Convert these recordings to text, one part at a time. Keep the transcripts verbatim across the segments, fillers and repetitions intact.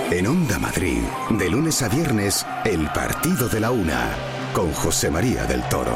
En Onda Madrid, de lunes a viernes, el partido de la una, con José María del Toro.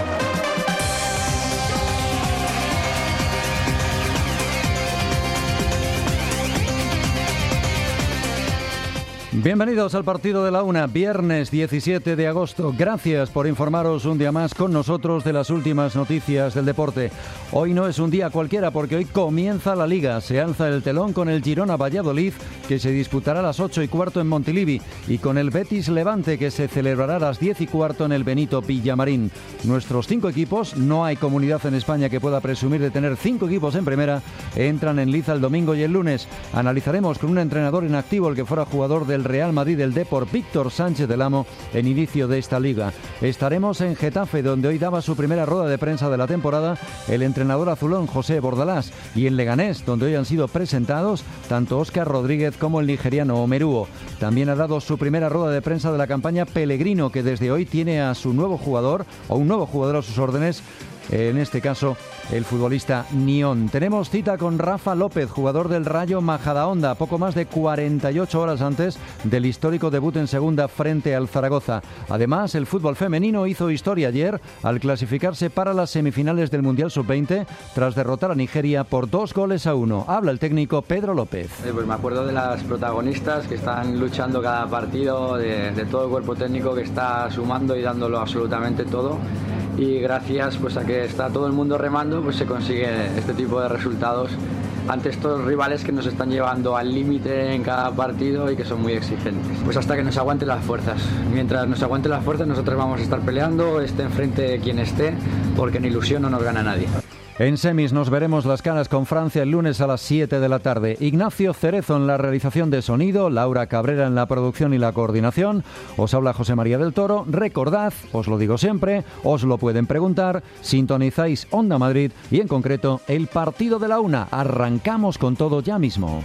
Bienvenidos al partido de la una, viernes diecisiete de agosto. Gracias por informaros un día más con nosotros de las últimas noticias del deporte. Hoy no es un día cualquiera porque hoy comienza la Liga. Se alza el telón con el Girona Valladolid, que se disputará a las ocho y cuarto en Montilivi, y con el Betis Levante, que se celebrará a las diez y cuarto en el Benito Villamarín. Nuestros cinco equipos, no hay comunidad en España que pueda presumir de tener cinco equipos en primera, entran en liza el domingo y el lunes. Analizaremos con un entrenador en activo, el que fuera jugador del Real Madrid del Depor, Víctor Sánchez del Amo, en inicio de esta liga. Estaremos en Getafe, donde hoy daba su primera rueda de prensa de la temporada el entrenador azulón José Bordalás, y en Leganés, donde hoy han sido presentados tanto Óscar Rodríguez como el nigeriano Omeruo. También ha dado su primera rueda de prensa de la campaña Pellegrino, que desde hoy tiene a su nuevo jugador, o un nuevo jugador a sus órdenes, en este caso el futbolista Nión. Tenemos cita con Rafa López, jugador del Rayo Majadahonda, poco más de cuarenta y ocho horas antes del histórico debut en segunda frente al Zaragoza. Además, el fútbol femenino hizo historia ayer al clasificarse para las semifinales del Mundial sub veinte tras derrotar a Nigeria por dos goles a uno. Habla el técnico Pedro López. Eh, pues me acuerdo de las protagonistas que están luchando cada partido, de, de todo el cuerpo técnico que está sumando y dándolo absolutamente todo. Y gracias pues a que está todo el mundo remando, pues se consigue este tipo de resultados ante estos rivales que nos están llevando al límite en cada partido y que son muy exigentes. Pues hasta que nos aguanten las fuerzas. Mientras nos aguanten las fuerzas, nosotros vamos a estar peleando, esté enfrente de quien esté, porque en ilusión no nos gana nadie. En semis nos veremos las caras con Francia el lunes a las siete de la tarde. Ignacio Cerezo en la realización de sonido, Laura Cabrera en la producción y la coordinación. Os habla José María del Toro. Recordad, os lo digo siempre, os lo pueden preguntar, sintonizáis Onda Madrid y en concreto el partido de la una. Arrancamos con todo ya mismo.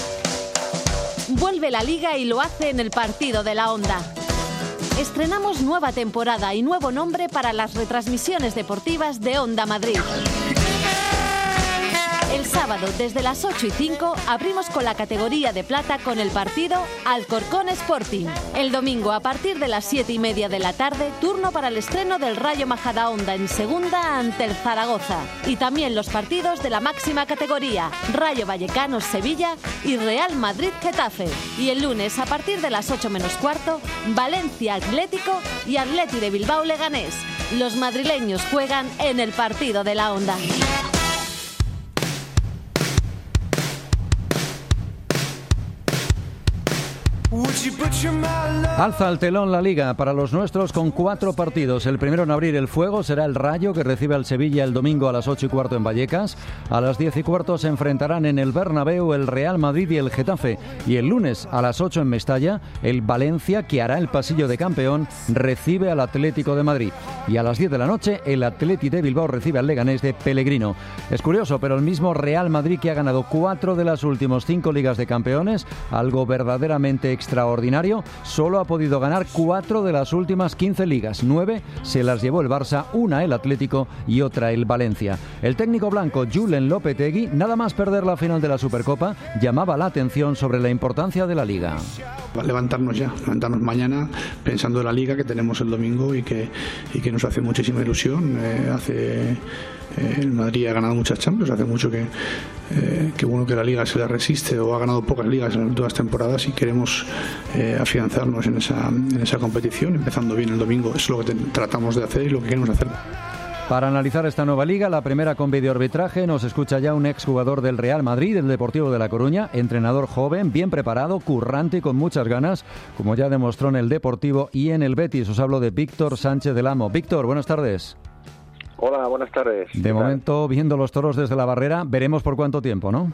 Vuelve la Liga y lo hace en el partido de la Onda. Estrenamos nueva temporada y nuevo nombre para las retransmisiones deportivas de Onda Madrid. El sábado, desde las ocho y cinco, abrimos con la categoría de plata con el partido Alcorcón Sporting. El domingo, a partir de las siete y media de la tarde, turno para el estreno del Rayo Majadahonda en segunda ante el Zaragoza. Y también los partidos de la máxima categoría, Rayo Vallecano Sevilla y Real Madrid Getafe. Y el lunes, a partir de las ocho menos cuarto, Valencia Atlético y Atleti de Bilbao Leganés. Los madrileños juegan en el partido de la Onda. Alza el telón la Liga para los nuestros con cuatro partidos. El primero en abrir el fuego será el Rayo, que recibe al Sevilla el domingo a las ocho y cuarto en Vallecas. A las diez y cuarto se enfrentarán en el Bernabéu el Real Madrid y el Getafe. Y el lunes a las ocho en Mestalla, el Valencia, que hará el pasillo de campeón, recibe al Atlético de Madrid. Y a las diez de la noche el Atleti de Bilbao recibe al Leganés de Pellegrino. Es curioso, pero el mismo Real Madrid, que ha ganado cuatro de las últimas cinco Ligas de Campeones, algo verdaderamente extraordinario, solo ha podido ganar cuatro de las últimas quince ligas. Nueve se las llevó el Barça, una el Atlético y otra el Valencia. El técnico blanco Julen Lopetegui, nada más perder la final de la Supercopa, llamaba la atención sobre la importancia de la Liga. Levantarnos ya, levantarnos mañana pensando en la Liga que tenemos el domingo y que, y que nos hace muchísima ilusión. Eh, hace eh, el Madrid ha ganado muchas Champions, hace mucho que, eh, que bueno que la Liga se le resiste o ha ganado pocas ligas en las últimas temporadas y queremos eh, afianzarnos en esa, en esa competición, empezando bien el domingo. Eso es lo que te, tratamos de hacer y lo que queremos hacer. Para analizar esta nueva liga, la primera con videoarbitraje, nos escucha ya un exjugador del Real Madrid, del Deportivo de La Coruña, entrenador joven, bien preparado, currante y con muchas ganas, como ya demostró en el Deportivo y en el Betis. Os hablo de Víctor Sánchez del Amo. Víctor, buenas tardes. Hola, buenas tardes. De momento, viendo los toros desde la barrera, veremos por cuánto tiempo, ¿no?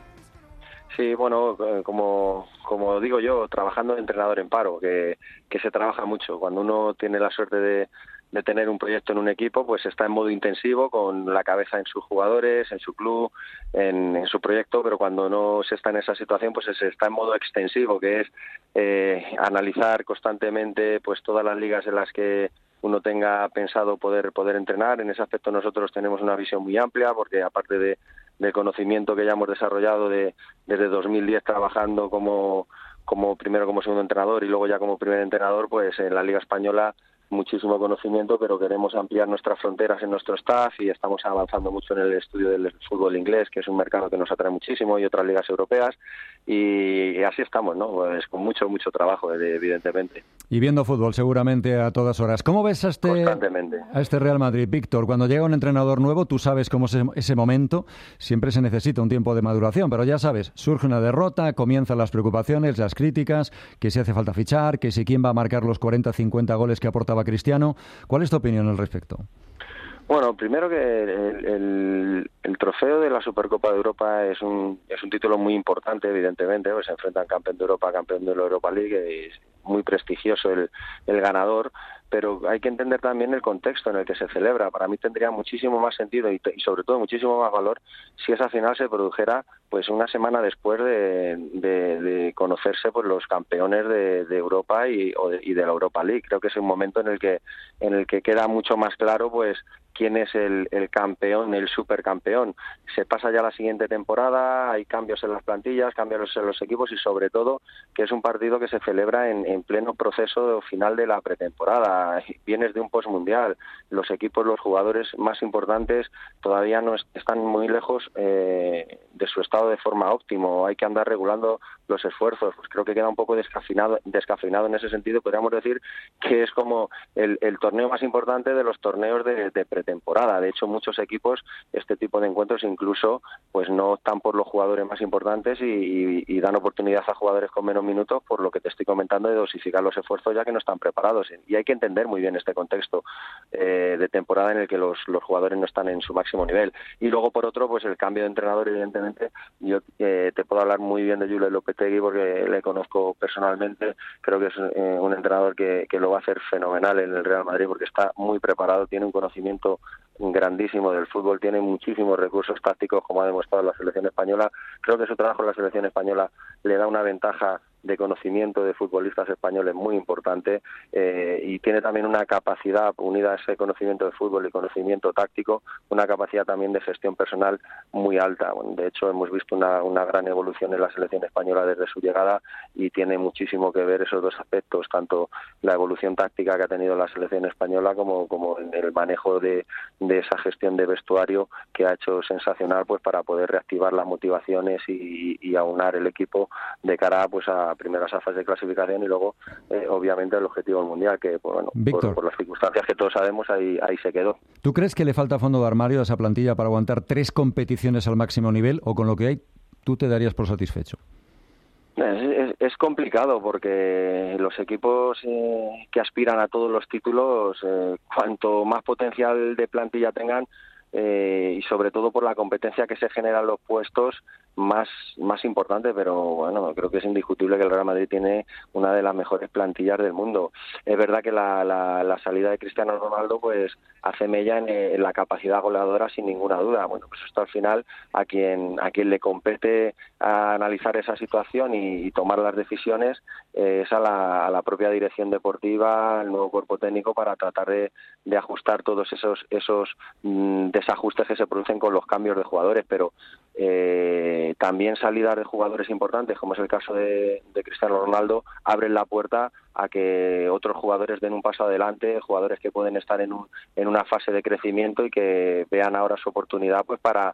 Sí, bueno, como, como digo yo, trabajando de entrenador en paro, que, que se trabaja mucho. Cuando uno tiene la suerte de, de tener un proyecto en un equipo, pues está en modo intensivo, con la cabeza en sus jugadores, en su club, en, en su proyecto, pero cuando no se está en esa situación, pues se está en modo extensivo, que es eh, analizar constantemente pues todas las ligas en las que uno tenga pensado poder poder entrenar. En ese aspecto nosotros tenemos una visión muy amplia, porque aparte de del conocimiento que ya hemos desarrollado de, desde dos mil diez trabajando como como primero como segundo entrenador y luego ya como primer entrenador, pues en la Liga Española muchísimo conocimiento, pero queremos ampliar nuestras fronteras en nuestro staff y estamos avanzando mucho en el estudio del fútbol inglés, que es un mercado que nos atrae muchísimo, y otras ligas europeas, y así estamos, ¿no? Pues con mucho, mucho trabajo, evidentemente. Y viendo fútbol seguramente a todas horas. ¿Cómo ves a este, a este Real Madrid, Víctor? Cuando llega un entrenador nuevo, tú sabes cómo es ese momento, siempre se necesita un tiempo de maduración, pero ya sabes, surge una derrota, comienzan las preocupaciones, las críticas, que si hace falta fichar, que si quién va a marcar los cuarenta cincuenta goles que aportaba Cristiano. ¿Cuál es tu opinión al respecto? Bueno, primero que el, el, el trofeo de la Supercopa de Europa es un es un título muy importante, evidentemente, pues se enfrentan campeón de Europa, campeón de la Europa League, es muy prestigioso el, el ganador, pero hay que entender también el contexto en el que se celebra. Para mí tendría muchísimo más sentido y, y sobre todo muchísimo más valor si esa final se produjera pues una semana después de, de, de conocerse pues los campeones de, de Europa y, o de, y de la Europa League. Creo que es un momento en el que en el que queda mucho más claro pues quién es el, el campeón, el supercampeón. Se pasa ya la siguiente temporada, hay cambios en las plantillas, cambios en los equipos y sobre todo que es un partido que se celebra en, en pleno proceso final de la pretemporada. Vienes de un postmundial, los equipos, los jugadores más importantes todavía no están muy lejos eh, de su estado de forma óptimo, hay que andar regulando los esfuerzos. Pues creo que queda un poco descafeinado, descafeinado en ese sentido. Podríamos decir que es como el, el torneo más importante de los torneos de, de pretemporada. De hecho, muchos equipos, este tipo de encuentros incluso pues no optan por los jugadores más importantes y, y, y dan oportunidad a jugadores con menos minutos, por lo que te estoy comentando, de dosificar los esfuerzos ya que no están preparados. Y hay que entender muy bien este contexto eh, de temporada en el que los, los jugadores no están en su máximo nivel. Y luego, por otro, pues el cambio de entrenador, evidentemente. Yo eh, te puedo hablar muy bien de Julen Lopetegui porque le conozco personalmente. Creo que es eh, un entrenador que, que lo va a hacer fenomenal en el Real Madrid porque está muy preparado, tiene un conocimiento grandísimo del fútbol, tiene muchísimos recursos tácticos, como ha demostrado la selección española. Creo que su trabajo en la selección española le da una ventaja de conocimiento de futbolistas españoles muy importante eh, y tiene también una capacidad, unida a ese conocimiento de fútbol y conocimiento táctico, una capacidad también de gestión personal muy alta. Bueno, de hecho, hemos visto una, una gran evolución en la selección española desde su llegada y tiene muchísimo que ver esos dos aspectos, tanto la evolución táctica que ha tenido la selección española como, como en el manejo de, de esa gestión de vestuario que ha hecho sensacional pues para poder reactivar las motivaciones y, y aunar el equipo de cara pues a primeras fases de clasificación y luego eh, obviamente el objetivo del mundial que pues, bueno, por, por las circunstancias que todos sabemos ahí, ahí se quedó. ¿Tú crees que le falta fondo de armario a esa plantilla para aguantar tres competiciones al máximo nivel o con lo que hay tú te darías por satisfecho? Es, es, es complicado porque los equipos eh, que aspiran a todos los títulos eh, cuanto más potencial de plantilla tengan eh, y sobre todo por la competencia que se genera en los puestos más más importante, pero bueno, creo que es indiscutible que el Real Madrid tiene una de las mejores plantillas del mundo. Es verdad que la, la, la salida de Cristiano Ronaldo pues hace mella en, en la capacidad goleadora sin ninguna duda. Bueno, pues esto al final a quien a quien le compete a analizar esa situación y, y tomar las decisiones eh, es a la, a la propia dirección deportiva, al nuevo cuerpo técnico para tratar de, de ajustar todos esos esos mmm, desajustes que se producen con los cambios de jugadores, pero eh, también salidas de jugadores importantes, como es el caso de, de Cristiano Ronaldo, abren la puerta a que otros jugadores den un paso adelante, jugadores que pueden estar en, un, en una fase de crecimiento y que vean ahora su oportunidad pues para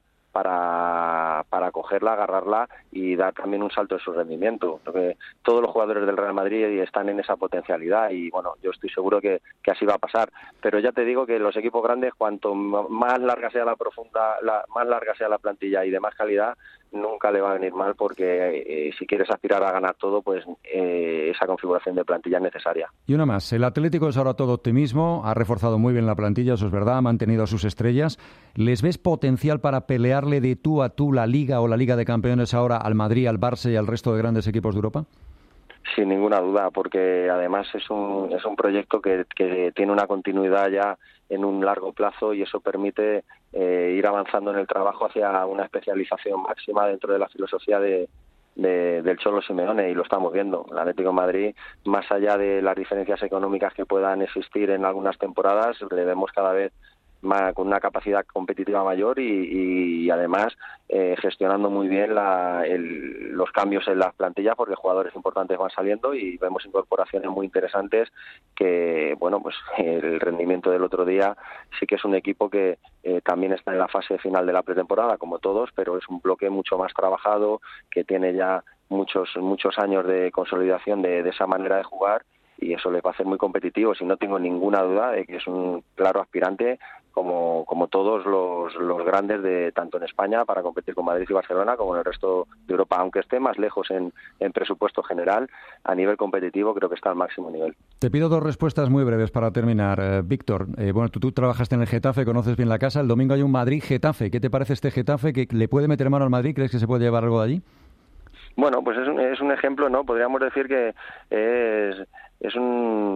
para para cogerla, agarrarla y dar también un salto de su rendimiento. Creo que todos los jugadores del Real Madrid están en esa potencialidad y bueno, yo estoy seguro que, que así va a pasar. Pero ya te digo que los equipos grandes, cuanto más larga sea la profunda, la, más larga sea la plantilla y de más calidad, nunca le va a venir mal porque eh, si quieres aspirar a ganar todo, pues eh, esa configuración de plantilla es necesaria. Y una más, el Atlético es ahora todo optimismo, ha reforzado muy bien la plantilla, eso es verdad, ha mantenido a sus estrellas. ¿Les ves potencial para pelearle de tú a tú la Liga o la Liga de Campeones ahora al Madrid, al Barça y al resto de grandes equipos de Europa? Sin ninguna duda, porque además es un es un proyecto que, que tiene una continuidad ya en un largo plazo y eso permite eh, ir avanzando en el trabajo hacia una especialización máxima dentro de la filosofía de, de del Cholo Simeone y lo estamos viendo. El Atlético de Madrid, más allá de las diferencias económicas que puedan existir en algunas temporadas, le vemos cada vez más, con una capacidad competitiva mayor y, y además eh, gestionando muy bien la, el, los cambios en las plantillas, porque jugadores importantes van saliendo y vemos incorporaciones muy interesantes que, bueno, pues el rendimiento del otro día sí que es un equipo que eh, también está en la fase final de la pretemporada, como todos, pero es un bloque mucho más trabajado, que tiene ya muchos muchos años de consolidación de, de esa manera de jugar, y eso les va a hacer muy competitivos, y no tengo ninguna duda de que es un claro aspirante como como todos los, los grandes de tanto en España para competir con Madrid y Barcelona como en el resto de Europa, aunque esté más lejos en, en presupuesto general. A nivel competitivo creo que está al máximo nivel. Te pido dos respuestas muy breves para terminar. Eh, Víctor, eh, bueno, tú, tú trabajaste en el Getafe, conoces bien la casa. El domingo hay un Madrid-Getafe. ¿Qué te parece este Getafe? ¿Que le puede meter mano al Madrid? ¿Crees que se puede llevar algo de allí? Bueno, pues es un, es un ejemplo, ¿no? Podríamos decir que es, es un,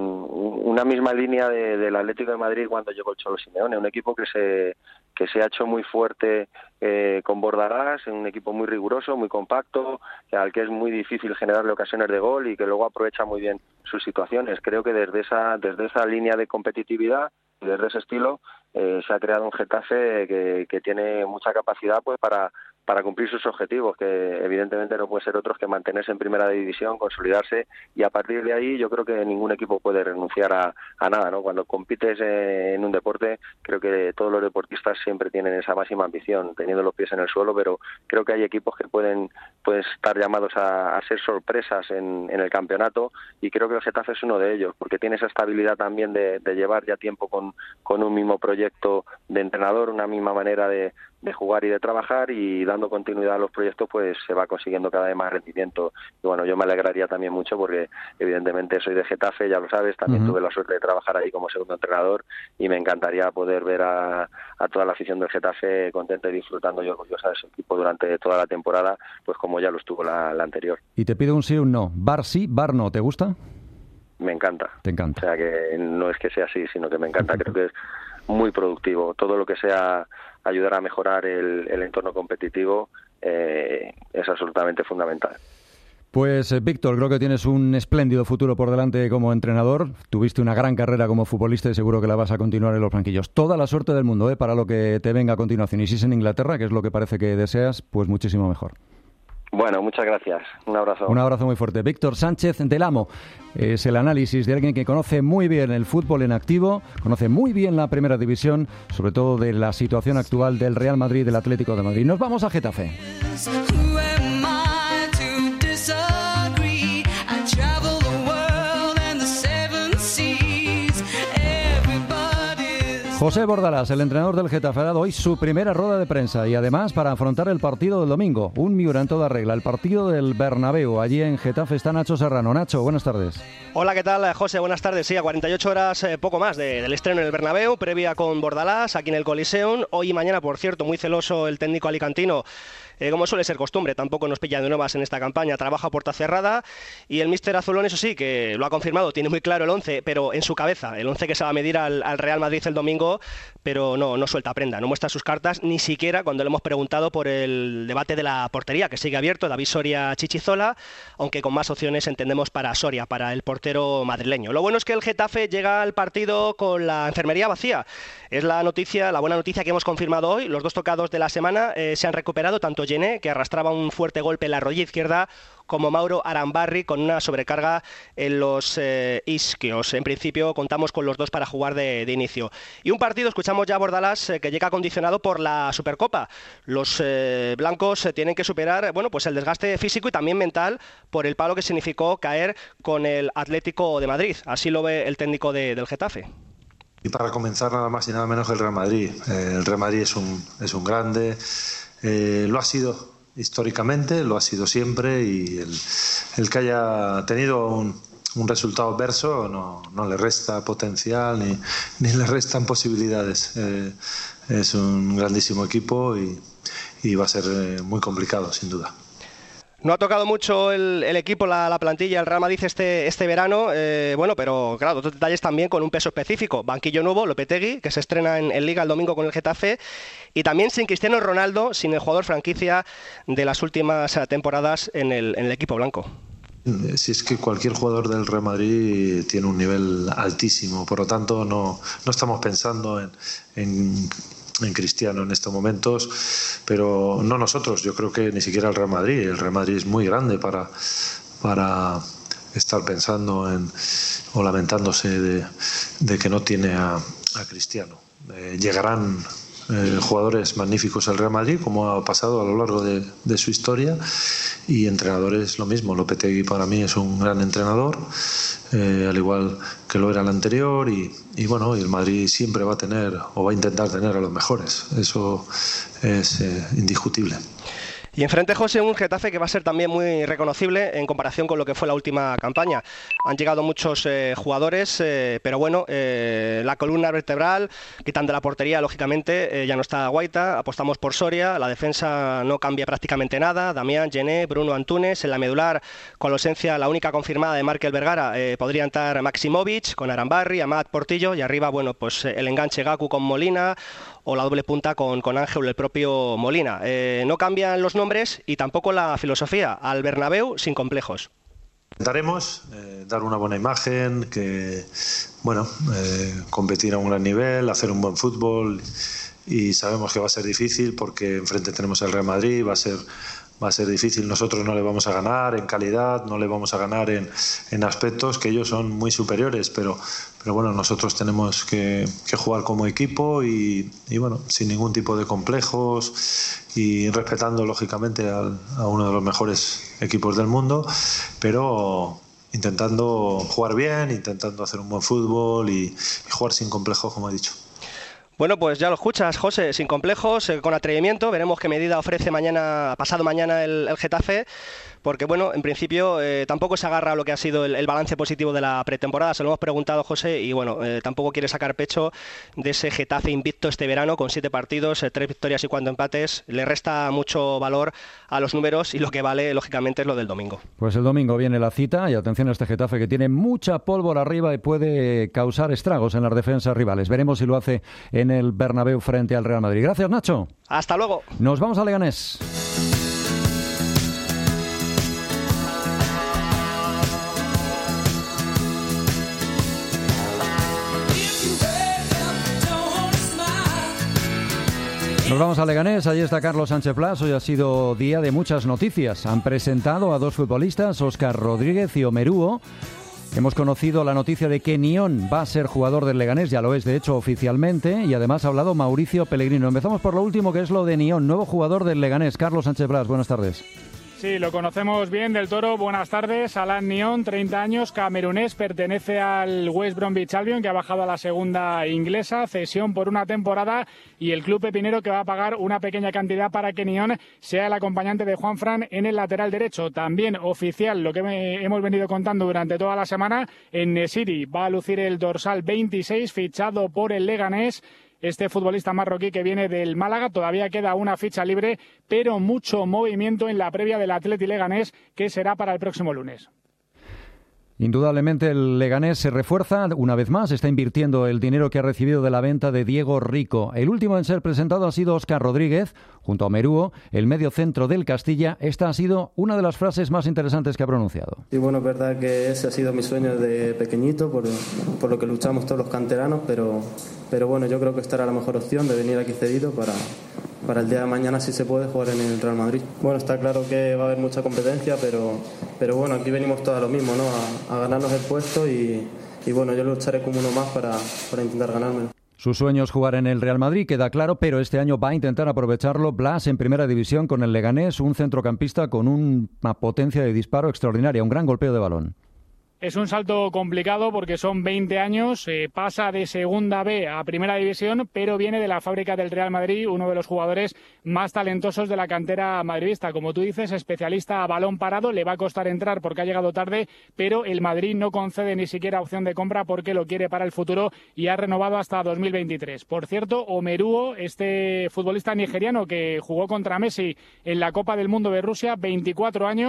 una misma línea de, del Atlético de Madrid cuando llegó el Cholo Simeone, un equipo que se que se ha hecho muy fuerte eh, con Bordalás, un equipo muy riguroso, muy compacto, al que es muy difícil generarle ocasiones de gol y que luego aprovecha muy bien sus situaciones. Creo que desde esa desde esa línea de competitividad, desde ese estilo, eh, se ha creado un Getafe que, que tiene mucha capacidad pues para para cumplir sus objetivos, que evidentemente no puede ser otros que mantenerse en primera división, consolidarse, y a partir de ahí yo creo que ningún equipo puede renunciar a, a nada, ¿no? Cuando compites en un deporte, creo que todos los deportistas siempre tienen esa máxima ambición, teniendo los pies en el suelo, pero creo que hay equipos que pueden, pueden estar llamados a, a ser sorpresas en, en el campeonato, y creo que el Getafe es uno de ellos, porque tiene esa estabilidad también de, de llevar ya tiempo con, con un mismo proyecto de entrenador, una misma manera de, de jugar y de trabajar, y dando continuidad a los proyectos pues se va consiguiendo cada vez más rendimiento. Y bueno, yo me alegraría también mucho porque evidentemente soy de Getafe, ya lo sabes, también uh-huh. tuve la suerte de trabajar ahí como segundo entrenador, y me encantaría poder ver a, a toda la afición del Getafe contenta y disfrutando y orgullosa de su equipo durante toda la temporada, pues como ya lo estuvo la, la anterior. Y te pido un sí o un no. Bar sí, bar no, ¿te gusta? Me encanta. Te encanta. O sea que no es que sea así, sino que me encanta. Creo que es muy productivo. Todo lo que sea ayudar a mejorar el, el entorno competitivo eh, es absolutamente fundamental. Pues eh, Víctor, creo que tienes un espléndido futuro por delante como entrenador. Tuviste una gran carrera como futbolista y seguro que la vas a continuar en los banquillos. Toda la suerte del mundo, ¿eh? Para lo que te venga a continuación. Y si es en Inglaterra, que es lo que parece que deseas, pues muchísimo mejor. Bueno, muchas gracias. Un abrazo. Un abrazo muy fuerte. Víctor Sánchez del Amo. Es el análisis de alguien que conoce muy bien el fútbol en activo, conoce muy bien la primera división, sobre todo de la situación actual del Real Madrid y del Atlético de Madrid. Nos vamos a Getafe. José Bordalás, el entrenador del Getafe, ha dado hoy su primera rueda de prensa y además para afrontar el partido del domingo. Un Miura en toda regla, el partido del Bernabéu. Allí en Getafe está Nacho Serrano. Nacho, buenas tardes. Hola, ¿qué tal, José? Buenas tardes. Sí, a cuarenta y ocho horas, eh, poco más de, del estreno en el Bernabéu, previa con Bordalás, aquí en el Coliseum. Hoy y mañana, por cierto, muy celoso el técnico alicantino. Eh, como suele ser costumbre, tampoco nos pilla de nuevas en esta campaña, trabaja a puerta cerrada, y el míster azulón, eso sí, que lo ha confirmado, tiene muy claro el once, pero en su cabeza, el once que se va a medir al, al Real Madrid el domingo, pero no, no suelta prenda, no muestra sus cartas, ni siquiera cuando le hemos preguntado por el debate de la portería, que sigue abierto, David Soria, Chichizola, aunque con más opciones entendemos para Soria, para el portero madrileño. Lo bueno es que el Getafe llega al partido con la enfermería vacía, es la noticia, la buena noticia que hemos confirmado hoy. Los dos tocados de la semana eh, se han recuperado, tanto Gené, que arrastraba un fuerte golpe en la rodilla izquierda, como Mauro Arambarri, con una sobrecarga en los eh, isquios. En principio contamos con los dos para jugar de, de inicio. Y un partido, escuchamos ya a Bordalás, eh, que llega condicionado por la Supercopa. Los eh, blancos eh, tienen que superar, bueno, pues el desgaste físico y también mental por el palo que significó caer con el Atlético de Madrid. Así lo ve el técnico de, del Getafe. Y para comenzar, nada más y nada menos que el Real Madrid. Eh, el Real Madrid es un, es un grande, eh, lo ha sido históricamente, lo ha sido siempre, y el, el que haya tenido un, un resultado adverso no, no le resta potencial ni, ni le restan posibilidades. Eh, es un grandísimo equipo y, y va a ser eh, muy complicado, sin duda. No ha tocado mucho el, el equipo, la, la plantilla, el Real Madrid este, este verano, eh, bueno, pero claro, otros detalles también con un peso específico. Banquillo nuevo, Lopetegui, que se estrena en, en Liga el domingo con el Getafe, y también sin Cristiano Ronaldo, sin el jugador franquicia de las últimas temporadas en el, en el equipo blanco. Si es que cualquier jugador del Real Madrid tiene un nivel altísimo, por lo tanto no, no estamos pensando en, en, en Cristiano en estos momentos, pero no nosotros, yo creo que ni siquiera el Real Madrid. El Real Madrid es muy grande para, para estar pensando en o lamentándose de, de que no tiene a, a Cristiano. Eh, llegarán eh, jugadores magníficos al Real Madrid, como ha pasado a lo largo de, de su historia, y entrenadores lo mismo. Lopetegui para mí es un gran entrenador, eh, al igual que lo era el anterior, y, y bueno, y el Madrid siempre va a tener o va a intentar tener a los mejores, eso es eh, indiscutible. Y enfrente, José, un Getafe que va a ser también muy reconocible en comparación con lo que fue la última campaña. Han llegado muchos eh, jugadores, eh, pero bueno, eh, la columna vertebral, quitando la portería, lógicamente, eh, ya no está Guaita, apostamos por Soria, la defensa no cambia prácticamente nada, Damián, Gené, Bruno Antunes, en la medular, con la ausencia, la única confirmada de Markel Vergara, eh, podría entrar Maximovic, con Arambarri, Amat, Portillo, y arriba, bueno, pues el enganche Gaku con Molina, o la doble punta con, con Ángel, el propio Molina. Eh, no cambian los nombres y tampoco la filosofía. Al Bernabéu sin complejos. Intentaremos eh, dar una buena imagen, que bueno, eh, competir a un gran nivel, hacer un buen fútbol, y sabemos que va a ser difícil porque enfrente tenemos el Real Madrid, va a ser va a ser difícil. Nosotros no le vamos a ganar en calidad, no le vamos a ganar en, en aspectos que ellos son muy superiores, pero, pero bueno, nosotros tenemos que, que jugar como equipo y, y bueno, sin ningún tipo de complejos y respetando lógicamente al, a uno de los mejores equipos del mundo, pero intentando jugar bien, intentando hacer un buen fútbol y, y jugar sin complejos, como he dicho. Bueno, pues ya lo escuchas, José, sin complejos, eh, con atrevimiento. Veremos qué medida ofrece mañana, pasado mañana el, el Getafe, porque bueno, en principio eh, tampoco se agarra a lo que ha sido el, el balance positivo de la pretemporada. Se lo hemos preguntado, José, y bueno, eh, tampoco quiere sacar pecho de ese Getafe invicto este verano con siete partidos, eh, tres victorias y cuatro empates. Le resta mucho valor a los números y lo que vale, lógicamente, es lo del domingo. Pues el domingo viene la cita y atención a este Getafe que tiene mucha pólvora arriba y puede causar estragos en las defensas rivales. Veremos si lo hace en el Bernabéu frente al Real Madrid. Gracias, Nacho. Hasta luego. Nos vamos a Leganés. Nos vamos a Leganés, allí está Carlos Sánchez Plas. Hoy ha sido día de muchas noticias. Han presentado a dos futbolistas, Óscar Rodríguez y Omerúo. Hemos conocido la noticia de que Nión va a ser jugador del Leganés, ya lo es de hecho oficialmente, y además ha hablado Mauricio Pellegrino. Empezamos por lo último, que es lo de Nión, nuevo jugador del Leganés. Carlos Sánchez Plas, buenas tardes. Sí, lo conocemos bien del Toro. Buenas tardes. Alain Nión, treinta años, camerunés, pertenece al West Bromwich Albion, que ha bajado a la segunda inglesa, cesión por una temporada, y el club pepinero que va a pagar una pequeña cantidad para que Nión sea el acompañante de Juanfran en el lateral derecho. También oficial, lo que me, hemos venido contando durante toda la semana, en Nesiri va a lucir el dorsal veintiséis, fichado por el Leganés. Este futbolista marroquí que viene del Málaga, todavía queda una ficha libre, pero mucho movimiento en la previa del Athletic Leganés, que será para el próximo lunes. Indudablemente el Leganés se refuerza una vez más, está invirtiendo el dinero que ha recibido de la venta de Diego Rico. El último en ser presentado ha sido Óscar Rodríguez, junto a Omerúo, el medio centro del Castilla. Esta ha sido una de las frases más interesantes que ha pronunciado. Y bueno, es verdad que ese ha sido mi sueño de pequeñito, por, por lo que luchamos todos los canteranos, pero, pero bueno, yo creo que esta era la mejor opción de venir aquí cedido para, para el día de mañana, si se puede, jugar en el Real Madrid. Bueno, está claro que va a haber mucha competencia, pero, pero bueno, aquí venimos todos a lo mismo, ¿no? A, a ganarnos el puesto y, y bueno, yo lucharé como uno más para, para intentar ganármelo. Su sueño es jugar en el Real Madrid, queda claro, pero este año va a intentar aprovecharlo. Blas en primera división con el Leganés, un centrocampista con una potencia de disparo extraordinaria, un gran golpeo de balón. Es un salto complicado porque son veinte años, eh, pasa de segunda B a primera división, pero viene de la fábrica del Real Madrid, uno de los jugadores más talentosos de la cantera madridista. Como tú dices, especialista a balón parado, le va a costar entrar porque ha llegado tarde, pero el Madrid no concede ni siquiera opción de compra porque lo quiere para el futuro y ha renovado hasta dos mil veintitrés. Por cierto, Omerúo, este futbolista nigeriano que jugó contra Messi en la Copa del Mundo de Rusia, veinticuatro años,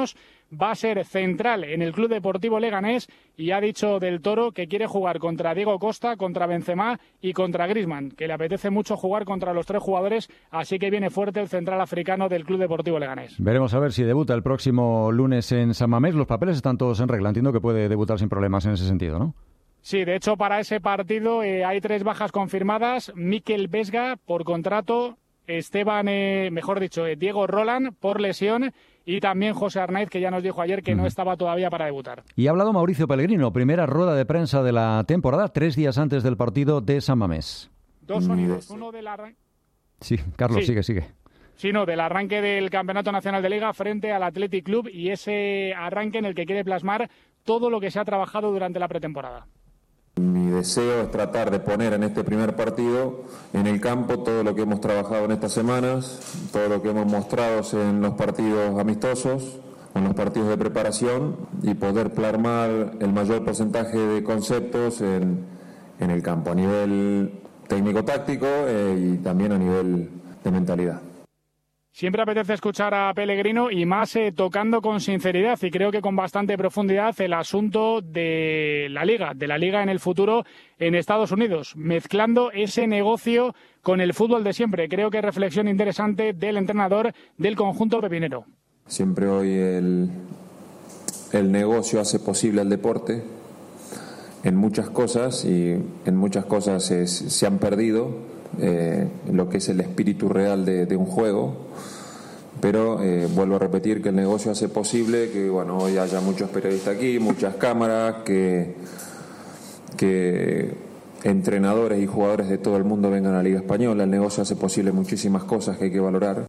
va a ser central en el Club Deportivo Leganés y ha dicho del Toro que quiere jugar contra Diego Costa, contra Benzema y contra Griezmann, que le apetece mucho jugar contra los tres jugadores, así que viene fuerte el central africano del Club Deportivo Leganés. Veremos a ver si debuta el próximo lunes en San Mamés. Los papeles están todos en regla, entiendo que puede debutar sin problemas en ese sentido, ¿no? Sí, de hecho para ese partido eh, hay tres bajas confirmadas: Mikel Vesga por contrato, Esteban, eh, mejor dicho, eh, Diego Roland por lesión y también José Arnaiz, que ya nos dijo ayer que uh-huh. no estaba todavía para debutar. Y ha hablado Mauricio Pellegrino, primera rueda de prensa de la temporada, tres días antes del partido de San Mamés. Dos sonidos, uno del arranque... Sí, Carlos, sí. sigue, sigue. Sí, no, del arranque del Campeonato Nacional de Liga frente al Athletic Club y ese arranque en el que quiere plasmar todo lo que se ha trabajado durante la pretemporada. Mi deseo es tratar de poner en este primer partido en el campo todo lo que hemos trabajado en estas semanas, todo lo que hemos mostrado en los partidos amistosos, en los partidos de preparación y poder plasmar el mayor porcentaje de conceptos en, en el campo, a nivel técnico-táctico eh, y también a nivel de mentalidad. Siempre apetece escuchar a Pellegrino y más eh, tocando con sinceridad y creo que con bastante profundidad el asunto de la Liga, de la Liga en el futuro en Estados Unidos, mezclando ese negocio con el fútbol de siempre. Creo que reflexión interesante del entrenador del conjunto pepinero. Siempre hoy el, el negocio hace posible el deporte en muchas cosas y en muchas cosas es, se han perdido. Eh, lo que es el espíritu real de, de un juego, pero eh, vuelvo a repetir que el negocio hace posible que bueno, hoy haya muchos periodistas aquí, muchas cámaras, que, que entrenadores y jugadores de todo el mundo vengan a la Liga Española. El negocio hace posible muchísimas cosas que hay que valorar.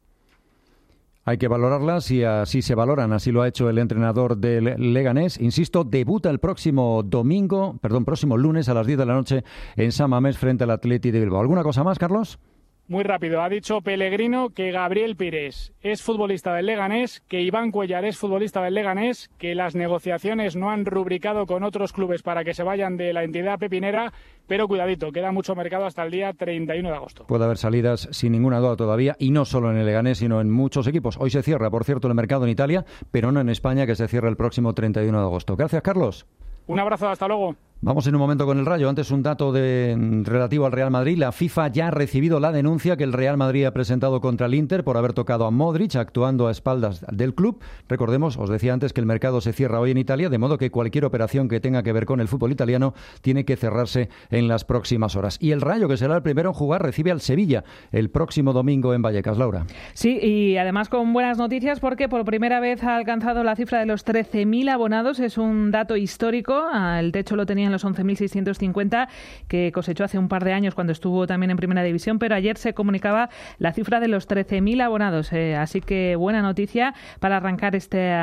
Hay que valorarlas y así se valoran, así lo ha hecho el entrenador del Leganés. Insisto, debuta el próximo domingo, perdón, próximo lunes a las diez de la noche en San Mamés frente al Athletic de Bilbao. ¿Alguna cosa más, Carlos? Muy rápido, ha dicho Pellegrino que Gabriel Pires es futbolista del Leganés, que Iván Cuéllar es futbolista del Leganés, que las negociaciones no han rubricado con otros clubes para que se vayan de la entidad pepinera, pero cuidadito, queda mucho mercado hasta el día treinta y uno de agosto. Puede haber salidas sin ninguna duda todavía, y no solo en el Leganés, sino en muchos equipos. Hoy se cierra, por cierto, el mercado en Italia, pero no en España, que se cierra el próximo treinta y uno de agosto. Gracias, Carlos. Un abrazo, hasta luego. Vamos en un momento con el Rayo. Antes un dato de, relativo al Real Madrid. La FIFA ya ha recibido la denuncia que el Real Madrid ha presentado contra el Inter por haber tocado a Modric actuando a espaldas del club. Recordemos, os decía antes que el mercado se cierra hoy en Italia, de modo que cualquier operación que tenga que ver con el fútbol italiano tiene que cerrarse en las próximas horas. Y el Rayo, que será el primero en jugar, recibe al Sevilla el próximo domingo en Vallecas. Laura. Sí, y además con buenas noticias porque por primera vez ha alcanzado la cifra de los trece mil abonados. Es un dato histórico. El techo lo tenían los once mil seiscientos cincuenta que cosechó hace un par de años cuando estuvo también en Primera División, pero ayer se comunicaba la cifra de los trece mil abonados, eh, así que buena noticia para arrancar este,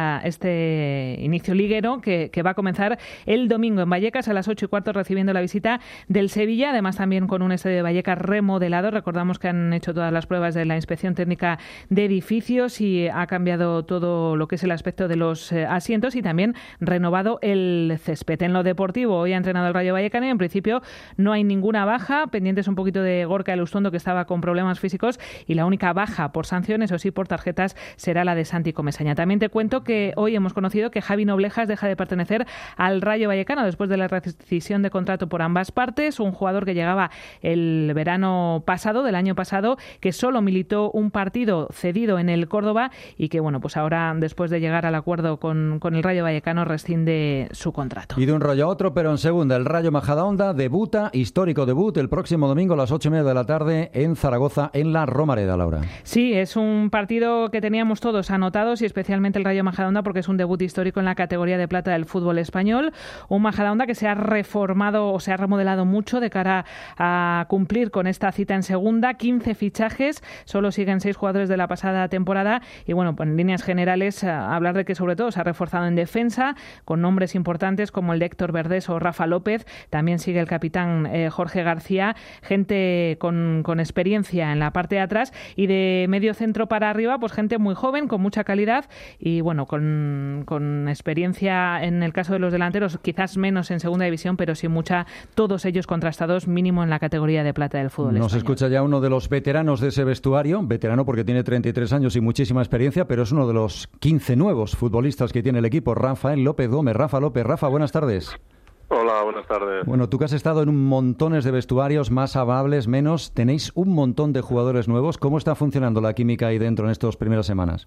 este inicio liguero que, que va a comenzar el domingo en Vallecas a las ocho y cuarto recibiendo la visita del Sevilla, además también con un estadio de Vallecas remodelado. Recordamos que han hecho todas las pruebas de la inspección técnica de edificios y ha cambiado todo lo que es el aspecto de los eh, asientos y también renovado el césped. En lo deportivo, hoy ha entrenado el Rayo Vallecano y en principio no hay ninguna baja, pendientes un poquito de Gorka Elustondo, que estaba con problemas físicos, y la única baja por sanciones o sí por tarjetas será la de Santi Comesaña. También te cuento que hoy hemos conocido que Javi Noblejas deja de pertenecer al Rayo Vallecano después de la rescisión de contrato por ambas partes, un jugador que llegaba el verano pasado, del año pasado, que solo militó un partido cedido en el Córdoba y que bueno, pues ahora después de llegar al acuerdo con, con el Rayo Vallecano rescinde su contrato. Y de un Rayo a otro, pero en segunda, el Rayo Majadahonda debuta, histórico debut, el próximo domingo a las ocho y media de la tarde en Zaragoza, en la Romareda, Laura. Sí, es un partido que teníamos todos anotados y especialmente el Rayo Majadahonda porque es un debut histórico en la categoría de plata del fútbol español. Un Majadahonda que se ha reformado o se ha remodelado mucho de cara a cumplir con esta cita en segunda. quince fichajes, solo siguen seis jugadores de la pasada temporada y bueno, pues en líneas generales hablar de que sobre todo se ha reforzado en defensa con nombres importantes como el de Héctor Verdés o Rafa Rafa López, también sigue el capitán eh, Jorge García, gente con, con experiencia en la parte de atrás, y de medio centro para arriba, pues gente muy joven, con mucha calidad y bueno, con, con experiencia en el caso de los delanteros, quizás menos en segunda división, pero sí mucha, todos ellos contrastados mínimo en la categoría de plata del fútbol Nos español. escucha ya uno de los veteranos de ese vestuario, veterano porque tiene treinta y tres años y muchísima experiencia, pero es uno de los quince nuevos futbolistas que tiene el equipo, Rafael López Gómez. Rafa López. Rafa, buenas tardes. Hola, buenas tardes. Bueno, tú que has estado en montones de vestuarios, más amables, menos, tenéis un montón de jugadores nuevos. ¿Cómo está funcionando la química ahí dentro en estas primeras semanas?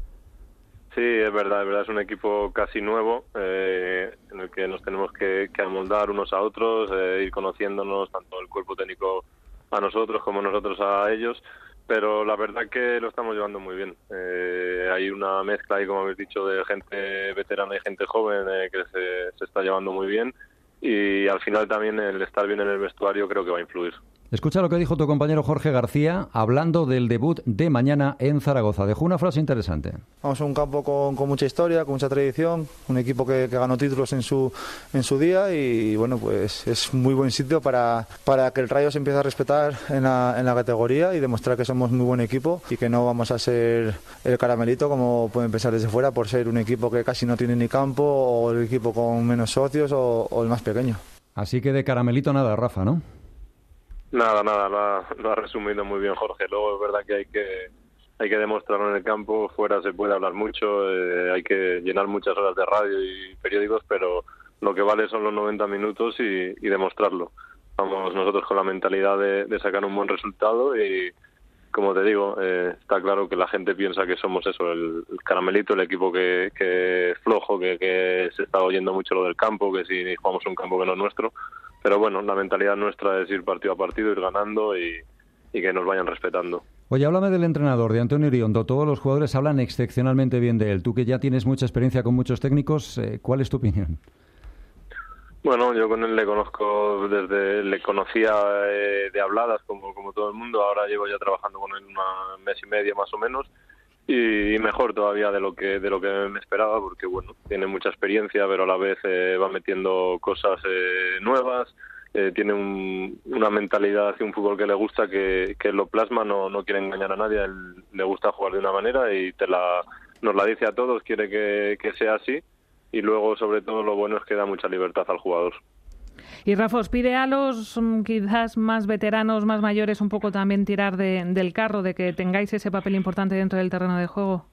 Sí, es verdad, es verdad, es un equipo casi nuevo, eh, en el que nos tenemos que, que amoldar unos a otros, eh, ir conociéndonos, tanto el cuerpo técnico a nosotros como nosotros a ellos, pero la verdad que lo estamos llevando muy bien. Eh, hay una mezcla ahí, como habéis dicho, de gente veterana y gente joven eh, que se, se está llevando muy bien, y al final también el estar bien en el vestuario creo que va a influir. Escucha lo que dijo tu compañero Jorge García hablando del debut de mañana en Zaragoza. Dejó una frase interesante. Vamos a un campo con, con mucha historia, con mucha tradición, un equipo que, que ganó títulos en su en su día y bueno, pues es muy buen sitio para, para que el Rayo se empiece a respetar en la, en la categoría y demostrar que somos muy buen equipo y que no vamos a ser el caramelito como pueden pensar desde fuera por ser un equipo que casi no tiene ni campo o el equipo con menos socios o, o el más pequeño. Así que de caramelito nada, Rafa, ¿no? Nada, nada, lo ha, lo ha resumido muy bien Jorge. Luego es verdad que hay que hay que demostrarlo en el campo, fuera se puede hablar mucho, eh, hay que llenar muchas horas de radio y periódicos, pero lo que vale son los noventa minutos y, y demostrarlo. Vamos nosotros con la mentalidad de, de sacar un buen resultado y, como te digo, eh, está claro que la gente piensa que somos eso, el, el caramelito, el equipo que, que es flojo, que, que se está oyendo mucho lo del campo, que si jugamos un campo que no es nuestro. Pero bueno, la mentalidad nuestra es ir partido a partido, ir ganando y, y que nos vayan respetando. Oye, háblame del entrenador, de Antonio Iriondo. Todos los jugadores hablan excepcionalmente bien de él. Tú que ya tienes mucha experiencia con muchos técnicos, eh, ¿cuál es tu opinión? Bueno, yo con él le conozco desde, le conocía eh, de habladas como, como todo el mundo. Ahora llevo ya trabajando con él un mes y medio más o menos. Y mejor todavía de lo que de lo que me esperaba, porque bueno, tiene mucha experiencia, pero a la vez eh, va metiendo cosas eh, nuevas, eh, tiene un, una mentalidad hacia un fútbol que le gusta, que, que lo plasma, no, no quiere engañar a nadie, él le gusta jugar de una manera y te la nos la dice a todos, quiere que, que sea así, y luego sobre todo lo bueno es que da mucha libertad al jugador. Y Rafa, ¿os pide a los quizás más veteranos, más mayores, un poco también tirar de, del carro, de que tengáis ese papel importante dentro del terreno de juego?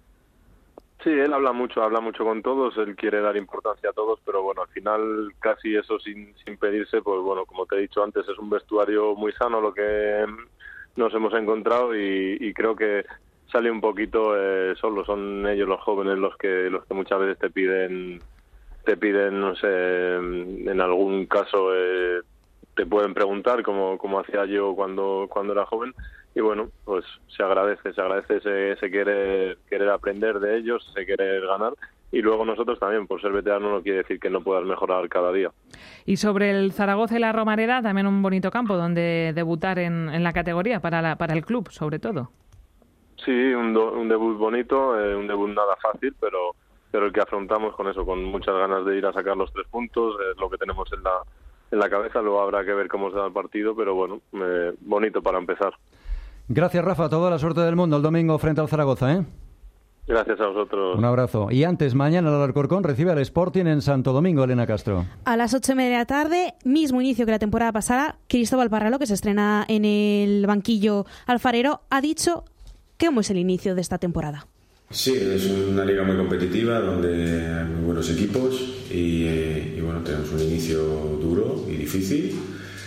Sí, él habla mucho, habla mucho con todos, él quiere dar importancia a todos, pero bueno, al final casi eso sin, sin pedirse, pues bueno, como te he dicho antes, es un vestuario muy sano lo que nos hemos encontrado y, y creo que sale un poquito eh, solo, son ellos los jóvenes los que los que muchas veces te piden te piden, no sé, en algún caso eh, te pueden preguntar como, como hacía yo cuando cuando era joven y bueno, pues se agradece, se agradece ese, ese querer, querer aprender de ellos, ese querer ganar y luego nosotros también, por ser veterano no quiere decir que no puedas mejorar cada día. Y sobre el Zaragoza y la Romareda, también un bonito campo donde debutar en, en la categoría para, la, para el club, sobre todo. Sí, un, do, un debut bonito, eh, un debut nada fácil, pero pero el que afrontamos con eso, con muchas ganas de ir a sacar los tres puntos, es lo que tenemos en la en la cabeza, luego habrá que ver cómo se da el partido, pero bueno, eh, bonito para empezar. Gracias, Rafa, toda la suerte del mundo el domingo frente al Zaragoza, ¿eh? Gracias a vosotros. Un abrazo. Y antes, mañana el Alcorcón recibe al Sporting en Santo Domingo, Elena Castro. A las ocho y media de la tarde, mismo inicio que la temporada pasada, Cristóbal Parralo, que se estrena en el banquillo alfarero, ha dicho cómo es el inicio de esta temporada. Sí, es una liga muy competitiva donde hay muy buenos equipos y, eh, y bueno, tenemos un inicio duro y difícil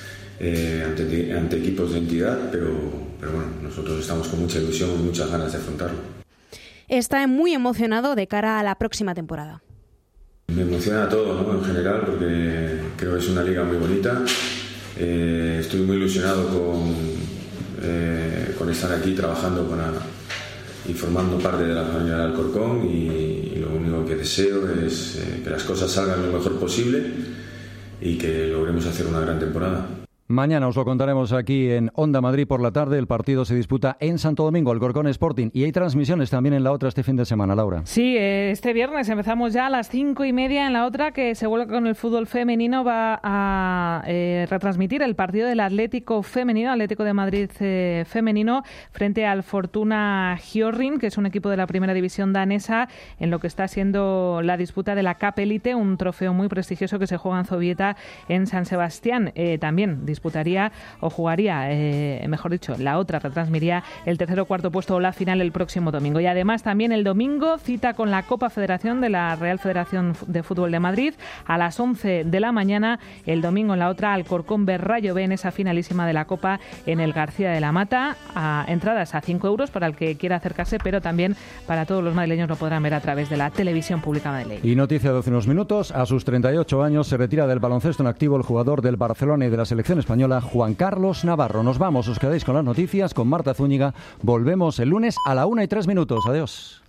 eh, ante, ante equipos de entidad, pero, pero bueno, nosotros estamos con mucha ilusión y muchas ganas de afrontarlo. Está muy emocionado de cara a la próxima temporada. Me emociona todo, ¿no? En general, porque creo que es una liga muy bonita. Eh, estoy muy ilusionado con, eh, con estar aquí trabajando para y formando parte de la familia del Alcorcón y, y lo único que deseo es eh, que las cosas salgan lo mejor posible y que logremos hacer una gran temporada. Mañana os lo contaremos aquí en Onda Madrid por la tarde. El partido se disputa en Santo Domingo, Alcorcón Sporting. Y hay transmisiones también en la otra este fin de semana, Laura. Sí, este viernes empezamos ya a las cinco y media en la otra, que se vuelve con el fútbol femenino. Va a eh, retransmitir el partido del Atlético femenino, Atlético de Madrid eh, femenino, frente al Fortuna Hjørring, que es un equipo de la primera división danesa, en lo que está siendo la disputa de la Cup Elite, un trofeo muy prestigioso que se juega en Zubieta, en San Sebastián. Eh, también disputaría o jugaría, eh, mejor dicho, la otra retransmitiría el tercer o cuarto puesto o la final el próximo domingo. Y además también el domingo cita con la Copa Federación de la Real Federación de Fútbol de Madrid a las once de la mañana. El domingo en la otra, Alcorcón B Rayo B, en esa finalísima de la Copa en el García de la Mata. A entradas a cinco euros para el que quiera acercarse, pero también para todos los madrileños lo podrán ver a través de la televisión pública madrileña. Y noticia de hace unos minutos: a sus treinta y ocho años se retira del baloncesto en activo el jugador del Barcelona y de la selección española, Juan Carlos Navarro. Nos vamos, os quedáis con las noticias, con Marta Zúñiga. Volvemos el lunes a la una y tres minutos. Adiós.